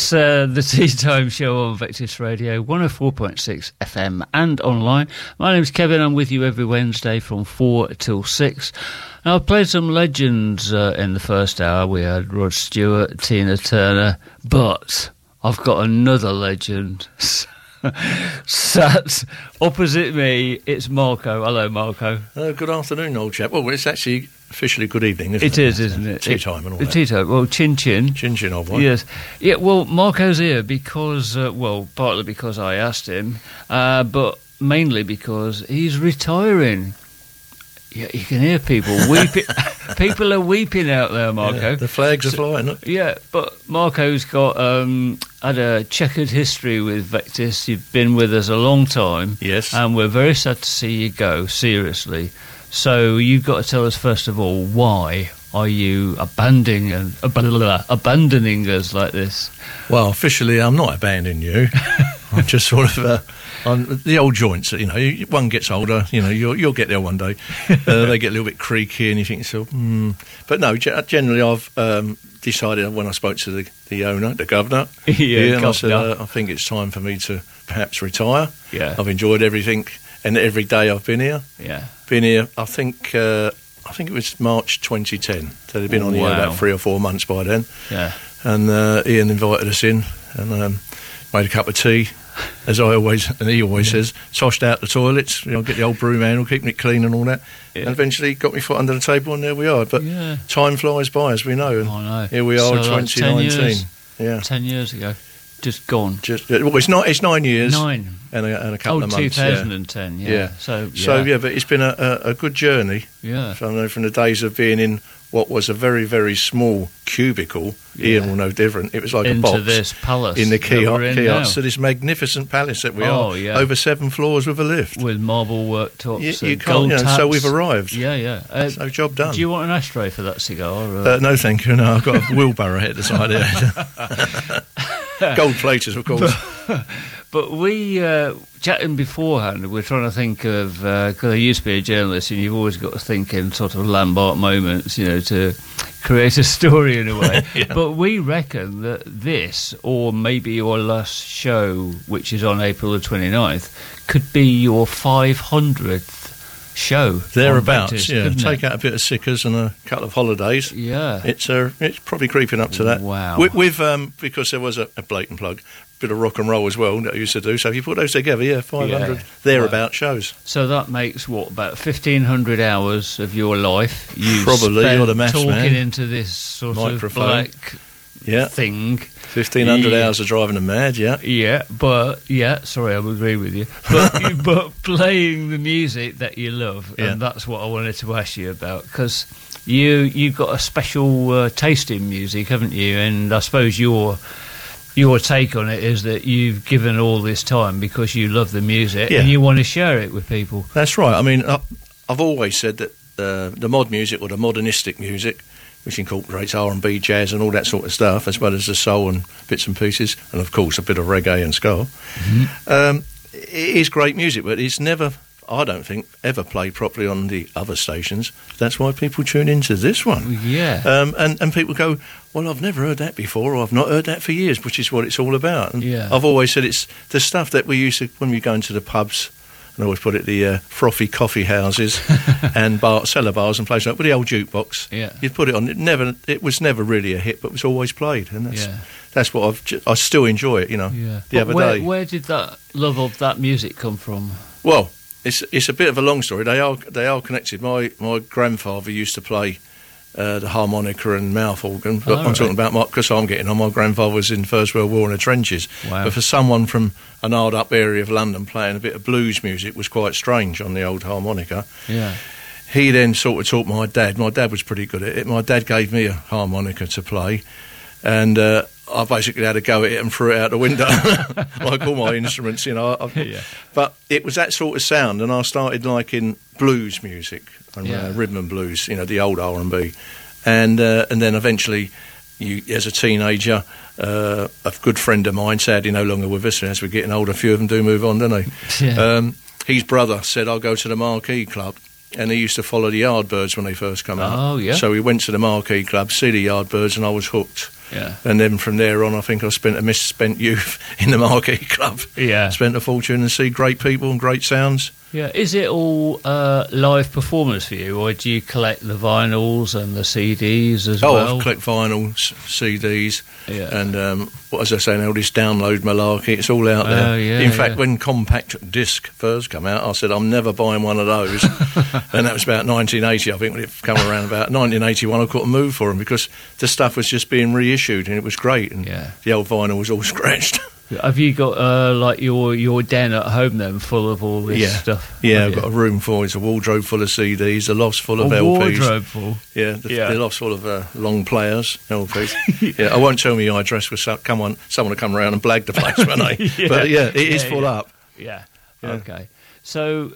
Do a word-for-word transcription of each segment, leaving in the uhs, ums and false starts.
It's uh, the Tea Time Show on Vectis Radio, one oh four point six F M and online. My name's Kevin. I'm with you every Wednesday from four till six. Now, I've played some legends uh, in the first hour. We had Rod Stewart, Tina Turner, but I've got another legend. Sat opposite me, it's Marco. Hello, Marco. Uh, good afternoon, old chap. Well, it's actually officially good evening, isn't it? It is, isn't it? Tea time and all it, that. Tea time. Well, chin chin. Chin chin, old boy. Yes. Yeah, well, Marco's here because, uh, well, partly because I asked him, uh, but mainly because he's retiring. Yeah, you can hear people weeping. People are weeping out there, Marco. Yeah, the flags are so, flying. Look. Yeah, but Marco's got um, had a checkered history with Vectis. You've been with us a long time. Yes. And we're very sad to see you go, seriously. So you've got to tell us, first of all, why are you abandoning, uh, abandoning us like this? Well, officially, I'm not abandoning you. I'm just sort of... Uh, on the old joints, you know, one gets older, you know, you'll, you'll get there one day. Uh, they get a little bit creaky and you think, so, hmm. But no, generally I've um, decided when I spoke to the, the owner, the governor, yeah, yeah, and governor. I said, uh, I think it's time for me to perhaps retire. Yeah. I've enjoyed everything and every day I've been here. Yeah. Been here, I think, uh, I think it was March twenty ten. So they'd been on Wow. here about three or four months by then. Yeah. And uh, Ian invited us in and um, made a cup of tea. As I always, and he always yeah. says, toshed out the toilets, you know, get the old broom handle, keeping it clean and all that. Yeah. And eventually got me foot under the table and there we are. But yeah. time flies by, as we know. And I know. Here we are, so twenty nineteen. Like ten years, yeah. ten years ago. Just gone. Just well, it's not. It's nine years. Nine. And a, and a couple oh, of months. twenty ten, yeah. yeah. yeah. So, yeah. So, yeah, but it's been a, a, a good journey. Yeah. So I know from the days of being in what was a very, very small cubicle, yeah. Ian will know different, it was like Into a box. this palace. In the kiosk, in to this magnificent palace that we oh, are. Yeah. Over seven floors with a lift. With marble worktops You, you and can't, gold you know, taps. so we've arrived. Yeah, yeah. Uh, so job done. Do you want an ashtray for that cigar? Or? Uh, no, thank you. No, I've got a wheelbarrow at the side there. Gold platers, of course. But, but we, uh, chatting beforehand, we're trying to think of, because uh, I used to be a journalist, and you've always got to think in sort of landmark moments, you know, to create a story in a way. yeah. But we reckon that this, or maybe your last show, which is on April the twenty-ninth, could be your five hundredth show. Thereabouts, Vectis, yeah. Take it? out a bit of sickers and a couple of holidays. Yeah. It's uh, it's probably creeping up to that. Wow. With, with um, because there was a, a blatant plug, bit of rock and roll as well that I used to do. So if you put those together, yeah, five hundred yeah. thereabout wow. shows. So that makes, what, about fifteen hundred hours of your life you Probably, spent you're the maths talking man. into this sort Microphone. of black yeah. thing. fifteen hundred yeah. hours of driving them mad, yeah. Yeah, but, yeah, sorry, I agree with you. But, but playing the music that you love, yeah. and that's what I wanted to ask you about, because you, you've got a special uh, taste in music, haven't you? And I suppose your... Your take on it is that you've given all this time because you love the music yeah. and you want to share it with people. That's right. I mean, I've always said that uh, the mod music or the modernistic music, which incorporates R and B, jazz and all that sort of stuff, as well as the soul and bits and pieces, and of course a bit of reggae and ska, mm-hmm. um, it is great music, but it's never... I don't think, ever played properly on the other stations. That's why people tune into this one. Yeah. Um, and, and people go, well, I've never heard that before, or I've not heard that for years, which is what it's all about. And yeah. I've always said it's the stuff that we used to, when we go into the pubs, and I always put it, the uh, frothy coffee houses and bar, cellar bars and places like with the old jukebox. Yeah. You'd put it on. It never, it was never really a hit, but it was always played. And that's, yeah. that's what I've, ju- I still enjoy it, you know, yeah. the but other where, day. Where did that love of that music come from? Well... It's it's a bit of a long story. They are they are connected. My my grandfather used to play uh, the harmonica and mouth organ. But oh, I'm right. talking about because I'm getting on. My grandfather was in the First World War in the trenches. Wow. But for someone from an hard up area of London playing a bit of blues music was quite strange on the old harmonica. Yeah. He then sort of taught my dad. My dad was pretty good at it. My dad gave me a harmonica to play, and. Uh, I basically had to go at it and threw it out the window, like all my instruments, you know. I, yeah. But it was that sort of sound, and I started liking blues music and yeah. uh, rhythm and blues, you know, the old R and B, and uh, and then eventually, you as a teenager, uh, a good friend of mine, sadly no longer with us, as we're getting older, a few of them do move on, don't they? Yeah. Um, his brother said, "I'll go to the Marquee Club." And he used to follow the Yardbirds when they first come out. Oh, yeah. So we went to the Marquee Club, see the Yardbirds, and I was hooked. Yeah. And then from there on, I think I spent a misspent youth in the Marquee Club. Yeah. Spent a fortune and see great people and great sounds. Yeah. Is it all uh, live performance for you, or do you collect the vinyls and the C Ds as oh, well? I collect vinyls, C Ds, Yeah. and um, what as I say now, this download malarkey, it's all out there. Oh, yeah, in fact, yeah. when compact disc first came out, I said I'm never buying one of those, and that was about nineteen eighty, I think, when it came around. About nineteen eighty-one, I couldn't move for them because the stuff was just being reissued, and it was great, and Yeah. the old vinyl was all scratched. Have you got uh, like your your den at home then, full of all this yeah, stuff? yeah, Have I've you? got a room full. It's a wardrobe full of C Ds, a loft's full of a L Ps. wardrobe full. Yeah, the, Yeah. the loft's full of uh, long players, L Ps. yeah, I won't tell me I dress with some, come on, someone to come around and blag the place, won't they? Yeah. But yeah, it is Yeah, full yeah. up. Yeah. Yeah. Okay. So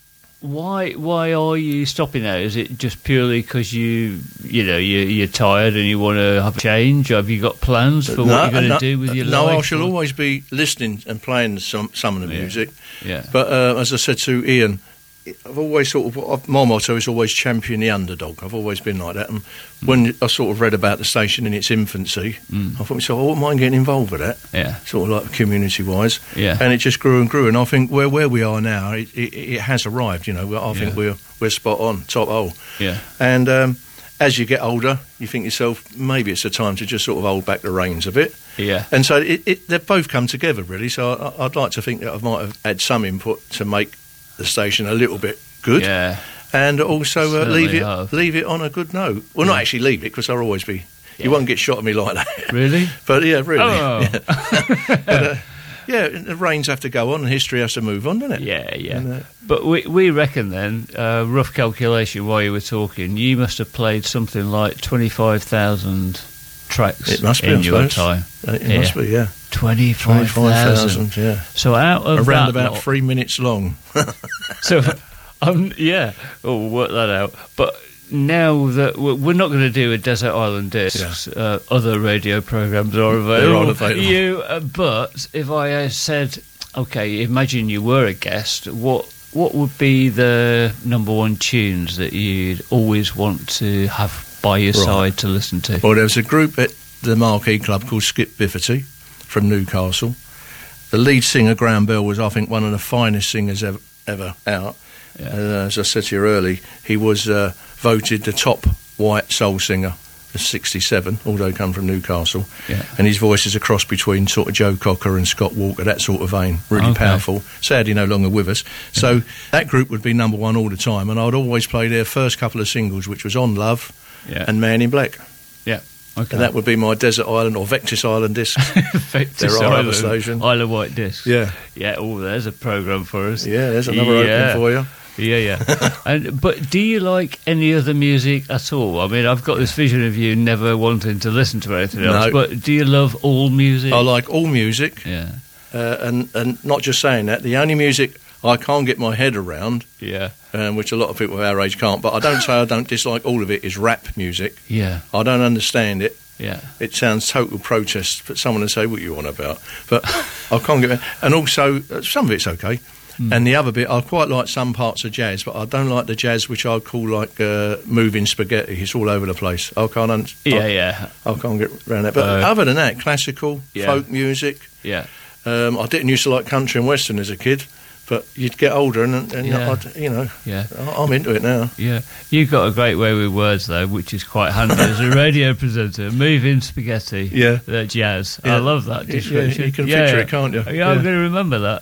why why are you stopping now? Is it just purely because you you know you you're tired and you want to have a change? Have you got plans for what you're going to no, do with your no, life? I shall or- always be listening and playing some some of the Yeah. music. Yeah. But uh, as I said to Ian, I've always sort of I've, my motto is always champion the underdog. I've always been like that. And when I sort of read about the station in its infancy, Mm. I thought to myself, I wouldn't mind getting involved with that. Yeah. Sort of like community wise. Yeah. And it just grew and grew. And I think where where we are now, it, it, it has arrived. You know, I think Yeah. we're we're spot on, top hole. Yeah. And um, as you get older, you think to yourself, maybe it's a time to just sort of hold back the reins a bit. Yeah. And so it, it, they've both come together, really. So I, I'd like to think that I might have had some input to make the station a little bit good, Yeah. and also uh, Certainly leave it have. leave it on a good note. Well, not Yeah. actually leave it, because I'll always be. Yeah. You won't get shot at me like that. Really? But yeah, really. Oh. Yeah. But, uh, yeah, the reigns have to go on, and history has to move on, doesn't it? Yeah, yeah. And, uh, But we we reckon then, uh, rough calculation while you were talking, you must have played something like twenty-five thousand tracks It must be, in I your suppose. time. It Yeah. must be, yeah. twenty-five thousand. yeah. So out of Around that about lot- three minutes long. So, um, yeah, oh, we'll work that out. But now that we're we're not going to do a Desert Island Discs, uh, other radio programs are available. They're available. You, uh, but if I uh, said, okay, imagine you were a guest, what what would be the number one tunes that you'd always want to have by your Right. side to listen to? Well, there was a group at the Marquee Club called Skip Bifferty from Newcastle. The lead singer, Graham Bell, was, I think, one of the finest singers ever, ever out. Yeah. Uh, as I said to you early, he was uh, voted the top white soul singer of sixty-seven, although he come from Newcastle. Yeah. And his voice is a cross between sort of Joe Cocker and Scott Walker, that sort of vein. Really Okay. powerful. Sadly, no longer with us. So that group would be number one all the time, and I'd always play their first couple of singles, which was On Love Yeah. and Man in Black. Yeah. Okay. And that would be my Desert Island or Vectis Island discs. Vectis There are other Island, stations. Isle of Wight Discs. Yeah. Yeah, oh, there's a programme for us. Yeah, there's another Yeah. opening for you. Yeah, yeah. and But do you like any other music at all? I mean, I've got this vision of you never wanting to listen to anything else, No. but do you love all music? I like all music, Yeah, uh, and, and not just saying that, the only music I can't get my head around, yeah, um, which a lot of people our age can't, but I don't say I don't dislike all of it, is rap music. yeah, I don't understand it. yeah. It sounds total protest for someone to say what you want about, but I can't get. And also, uh, some of it's okay, Mm. and the other bit, I quite like some parts of jazz, but I don't like the jazz which I call like uh, moving spaghetti. It's all over the place. I can't. Un- Yeah, I, yeah, I can't get around that. But Uh, other than that, classical, yeah. folk music. yeah. Um, I didn't used to like country and western as a kid, but you'd get older, and, and Yeah. I'd, you know, Yeah, I- I'm into it now. yeah. You've got a great way with words, though, which is quite handy as a radio presenter. Moving spaghetti, Yeah. uh, jazz. I Yeah. love that Yeah, description. you can Yeah. picture it, can't you? Yeah, Yeah. I'm going to remember that.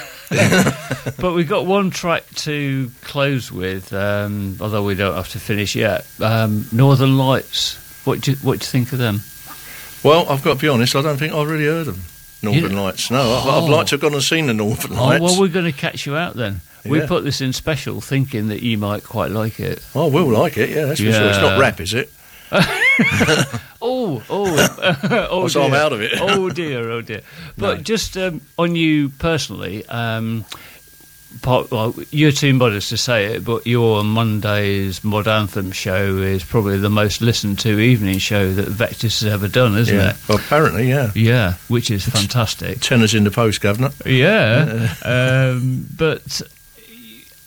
But we've got one track to close with, um, although we don't have to finish yet. Um, Northern Lights. What do you, what do you think of them? Well, I've got to be honest, I don't think I've really heard of them. Northern You- Lights. No, I- Oh. I'd like to have gone and seen the Northern Oh, Lights. well, we're going to catch you out then. We Yeah. put this in special, thinking that you might quite like it. I will like it, yeah, that's for sure. It's Yeah. not rap, is it? Oh, oh, oh So I'm dear. out of it. Oh dear, oh dear. But No. just um, on you personally, um, part, well, you're too modest to say it, but your Monday's Mod Anthem show is probably the most listened to evening show that Vectis has ever done, isn't Yeah. it? Well, apparently, yeah. Yeah, which is fantastic. Tenors in the post, Governor. Yeah, um, but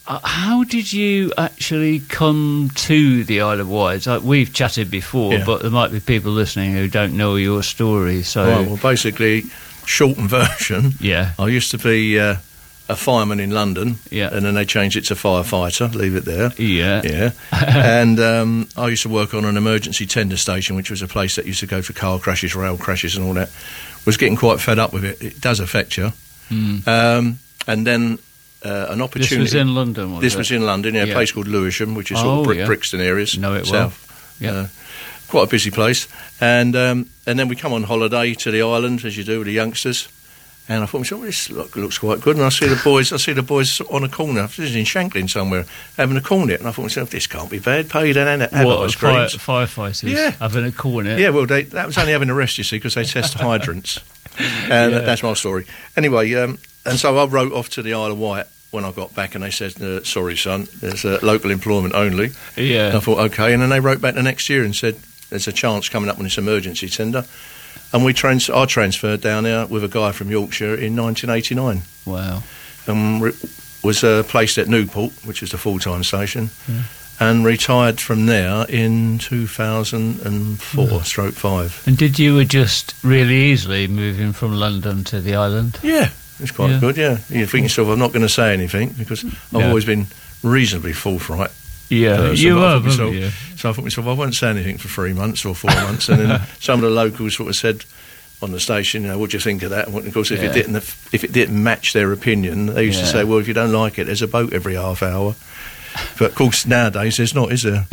uh, how did you actually come to the Isle of Wight? Like, we've chatted before, Yeah. but there might be people listening who don't know your story. So, Right, well, basically, shortened version. yeah, I used to be uh, a fireman in London, Yeah. and then they changed it to firefighter. Leave it there. yeah, Yeah, and um, I used to work on an emergency tender station, which was a place that used to go for car crashes, rail crashes, and all that. Was getting quite fed up with it. It does affect you. Mm. Um, and then uh, an This opportunity. was in London, was This it? was in London, yeah, Yeah. a place called Lewisham, which is sort Oh, of Brick, yeah. Brixton areas. Know it well. South. Yeah. Uh, quite a busy place. And um, and then we come on holiday to the island, as you do with the youngsters. And I thought, well, this look, looks quite good. And I see the boys, I see the boys on a corner. This is in Shanklin somewhere, having a cornet. And I thought, myself, this can't be bad. Paid and have What, ice fire, creams. firefighters Yeah. having a cornet? Yeah, well, they, that was only having a rest, you see, because they test hydrants. And Yeah. that's my story. Anyway, um, and so I wrote off to the Isle of Wight when I got back, and they said, uh, sorry, son, there's uh, local employment only. Yeah. And I thought, okay. And then they wrote back the next year and said, there's a chance coming up on this emergency tender. And we trans- I transferred down there with a guy from Yorkshire in nineteen eighty-nine. Wow. And re- was uh, placed at Newport, which is the full-time station, Yeah. and retired from there in two thousand four, Yeah. stroke five. And did you adjust really easily moving from London to the island? Yeah, it's quite Yeah. good, yeah. You think yourself, I'm not going to say anything, because I've No. always been reasonably forthright. Yeah, person, you but I were, thought weren't myself- you? So I thought myself, I won't say anything for three months or four months. And then some of the locals sort of said on the station, you know, what do you think of that? And of course, if Yeah. it didn't, if it didn't match their opinion, they used to Yeah. say, well, if you don't like it, there's a boat every half hour. But of course, nowadays there's not, is there?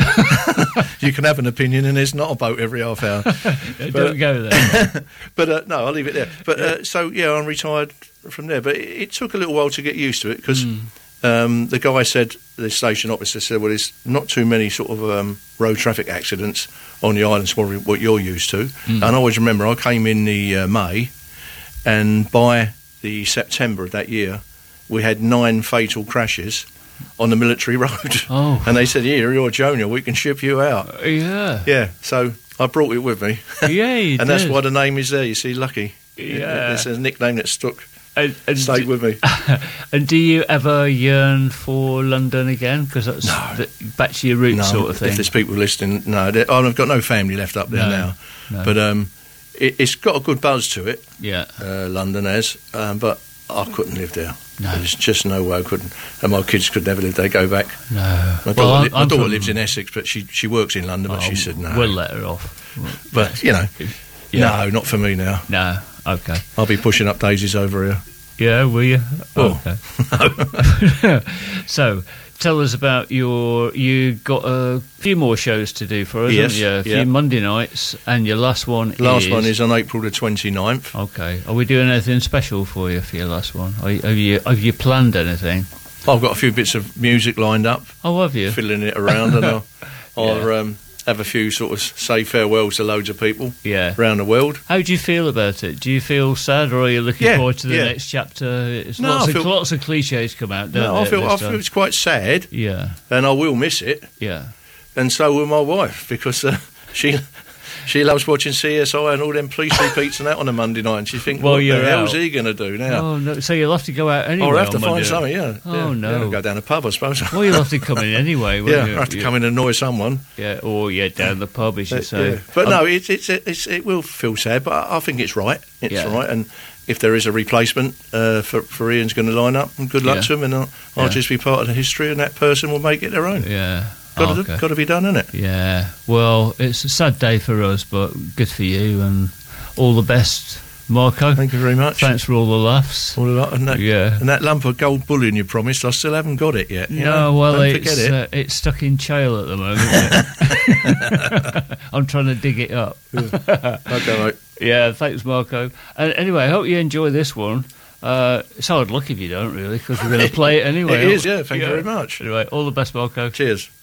You can have an opinion, and there's not a boat every half hour. Don't go there. But uh, no, I'll leave it there. But uh, so yeah, I'm retired from there. But it, it took a little while to get used to it, because Mm. um, the guy said, the station officer said, well, there's not too many sort of um, road traffic accidents on the islands, what what you're used to. Mm. And I always remember, I came in the uh, May, and by the September of that year, we had nine fatal crashes on the military road. Oh. And they said, here, you're a junior, we can ship you out. Yeah. Yeah, so I brought it with me. Yeah, you And that's did. why the name is there, you see, Lucky. Yeah. It's a nickname that stuck, And, and, stayed with me. and do you ever yearn for London again? Because that's No. the, back to your roots No, sort of thing. if there's people listening, no, they- I've got no family left up there No, now. no. But um, it, it's got a good buzz to it, Yeah. uh, London has, um, but I couldn't live there. No. There's just no way I couldn't. And my kids could never live there, go back. No. My Well, daughter, I'm- li- my I'm daughter from- lives in Essex, but she, she works in London, but Oh, she said no. We'll let her off. But, you know, Yeah. no, not for me now. No. Okay. I'll be pushing up daisies over here. Yeah, will you? Oh. Okay. So, tell us about your. You got a few more shows to do for us, Yes, haven't you? A few yeah. Monday nights, and your last one. Last is, one is on April the twenty-ninth. Okay. Are we doing anything special for you for your last one? Are you, have you have you planned anything? I've got a few bits of music lined up, Oh, have you? fiddling it around, and I'll, I'll Yeah. um, have a few sort of say farewells to loads of people Yeah. around the world. How do you feel about it? Do you feel sad, or are you looking Yeah, forward to the yeah. next chapter? It's No, lots, I of, feel- lots of cliches come out, don't No, they? I at feel this I time? feel it's quite sad, Yeah, and I will miss it, yeah. and so will my wife, because uh, she she loves watching C S I and all them police repeats and that on a Monday night, and she thinks, Well, what the you're hell's out. he going to do now? Oh no! So you'll have to go out anyway. I'll have to on find Monday. something, yeah. Oh, yeah, no. yeah, go down the pub, I suppose. Well, you'll have to come in anyway. won't Yeah, you? I have to Yeah. come in and annoy someone. Yeah, or yeah, down the pub, as you Uh, say. yeah. But Um, no, it's, it's, it's, it will feel sad, but I I think it's right. It's Yeah. right, and if there is a replacement uh, for, for Ian's going to line up, and good luck Yeah. to him, and I'll, I'll Yeah. just be part of the history, and that person will make it their own. Yeah. Got, Okay. to, got to be done, isn't it? Yeah. Well, it's a sad day for us, but good for you, and all the best, Marco. Thank you very much. Thanks for all the laughs. All of that, and, that, Yeah. and that lump of gold bullion you promised, I still haven't got it yet. You No, know? well, Don't it's forget it. uh, it's stuck in jail at the moment. Isn't it? I'm trying to dig it up. Okay, mate. Yeah, thanks, Marco. And anyway, I hope you enjoy this one. Uh, it's hard luck if you don't, really, because we're going to play it anyway. It is, yeah, thank you very much. Anyway, all the best, Marco. Cheers.